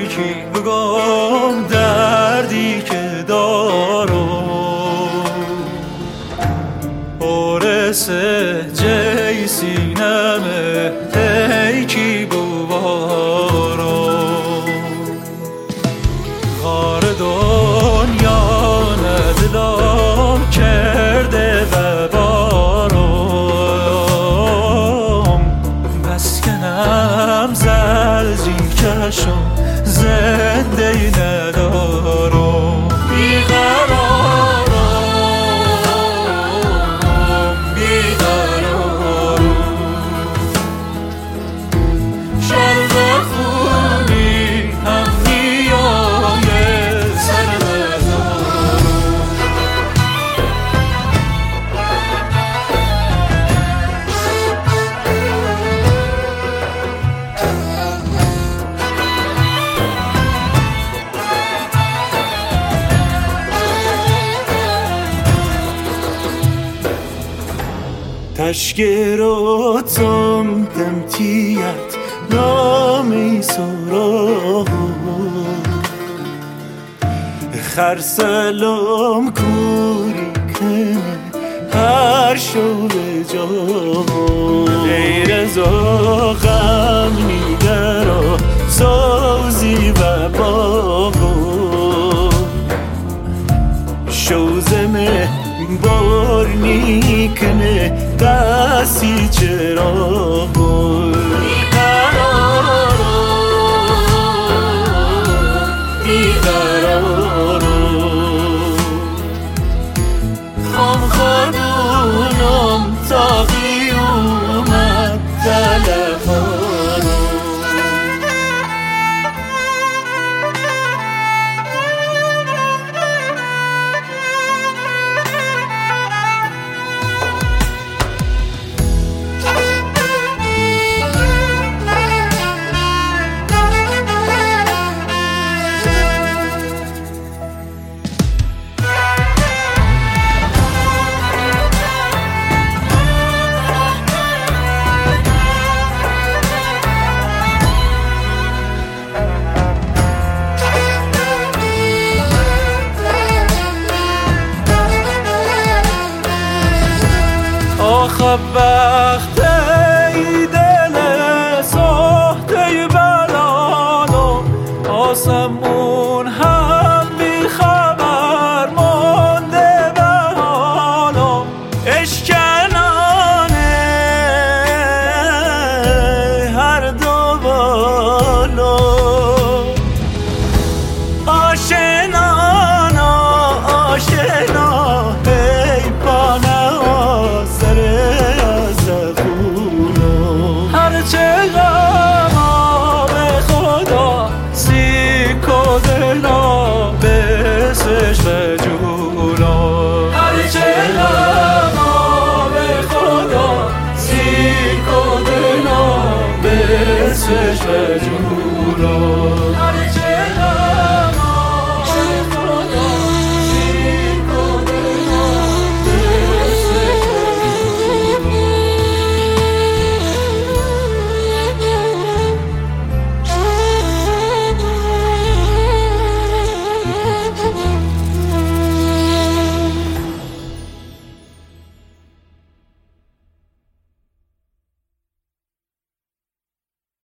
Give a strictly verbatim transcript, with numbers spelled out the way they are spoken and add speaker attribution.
Speaker 1: کی بگم دردی که دارم برس جی سینمه ای کی بوارم غار دنیا ندلم کرده و بارم مسکنم زلزی کشم زنده ندارم بیقرارم بیقرارم شرق خونی هم نیای سر ندارم تشکراتم تمتیت نامی سراغ خرسلام کوری کنه هر شب جا غیر زا غم نیگرا سازی و باغو شوزمه بار نیکنه دستی چراغ بیقرارم بیقرارم خام خانونم تا قیومت تلفانم آخه وقت ای دل ساخته بلانو آسمون هم بی خبر مانده به حالو اشکنانه هر دو بالو آشنانا آشنا ای پانه هرچه غم به خدا سیکو دلا بسش به جولا هرچه غم به خدا سیکو دلا بسش به جولا